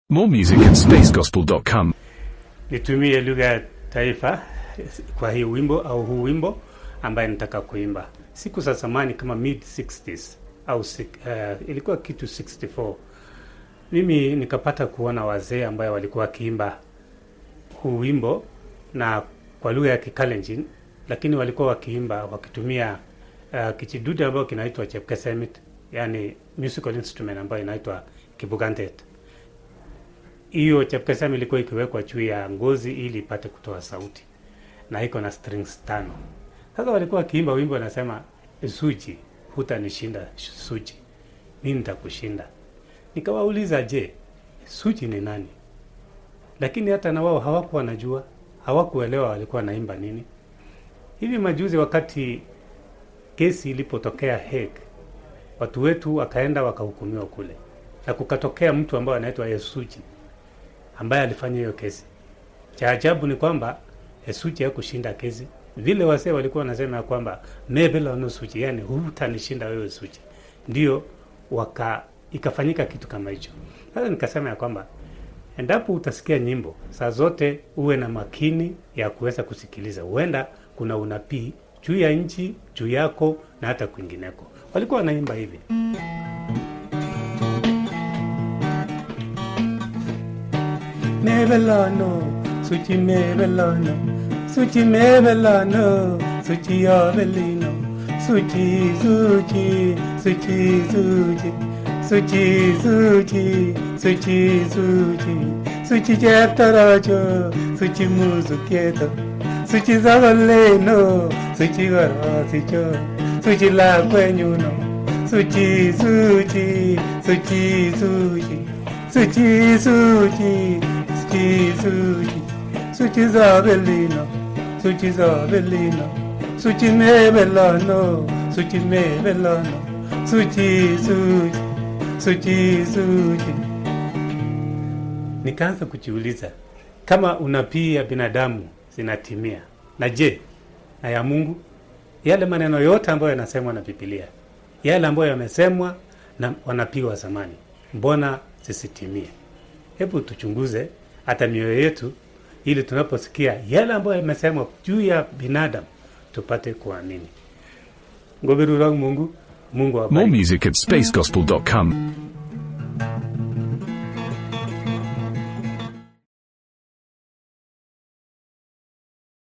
More music at spacegospel.com. Nitumie lugha ya taifa kwa hii wimbo au huu wimbo ambaye nataka kuimba. Siku za zamani kama mid 60s au ilikuwa kitu 64. Mimi nikapata kuona wazee ambao walikuwa wakiimba huu wimbo na kwa lugha ya Kikalenjin, lakini walikuwa wakiimba wakitumia kichidude ambayo kinaitwa chepkesemit, yani musical instrument ambayo inaitwa kibugandet. Hiyo chepkesemit ilikuwa ikiwekwa juu ya ngozi ili ipate kutoa sauti, na iko na strings 5. Sasa walikuwa wakiimba wimbo wanasema, Suji, hutanishinda Suji, mimi nitakushinda. Nikawauliza, je, Suji ni nani? Lakini hata na wao hawakuwa wanajua, hawakuelewa walikuwa naimba nini. Hivi majuzi wakati kesi ilipotokea Hague, watu wetu wakaenda wakahukumiwa kule, na kukatokea mtu ambaye anaitwa Suji ambaye alifanya hiyo kesi. Cha ajabu ni kwamba Suji hakushinda kesi. Vile wase walikuwa wanasema kwamba mebela no Suji, yani hutanishinda wewe Suji. Ndio ikafanyika kitu kama hicho. Sasa nikasema ya kwamba endapo utasikia nyimbo, saa zote uwe na makini ya kuweza kusikiliza. Huenda kuna unabii juu ya nchi, juu yako na hata kwingineko. Walikuwa wanaimba hivi. Mebelano, Suji mebelano, Suji mebelano, Suji avelino, Suji, Suji, Suji, Suji, Suji, Suji, Suji, Suji, Suji jeptarajo, Suji muzuketo, Suji zavaleno, Suji garasijo, Suji la kwenyuno, Suji, Suji, Suji, Suji, Suji, Suji, Suji, Suji, Suji zavaleno, Suji zavaleno, Suji mebelano, Suji mebelano, Suji, Suji, Suji, Suji. Nikaanza kujiuliza kama unabii ya binadamu zinatimia, na je, na ya Mungu? Yale maneno yote ambayo yanasemwa na Biblia, yale ambayo yamesemwa na wanabii wa zamani, mbona zisitimie? Hebu tuchunguze hata mioyo yetu, ili tunaposikia yale ambayo yamesemwa juu ya binadamu tupate kuamini. Ngoberu Mungu, Mungu awabariki. More music at spacegospel.com.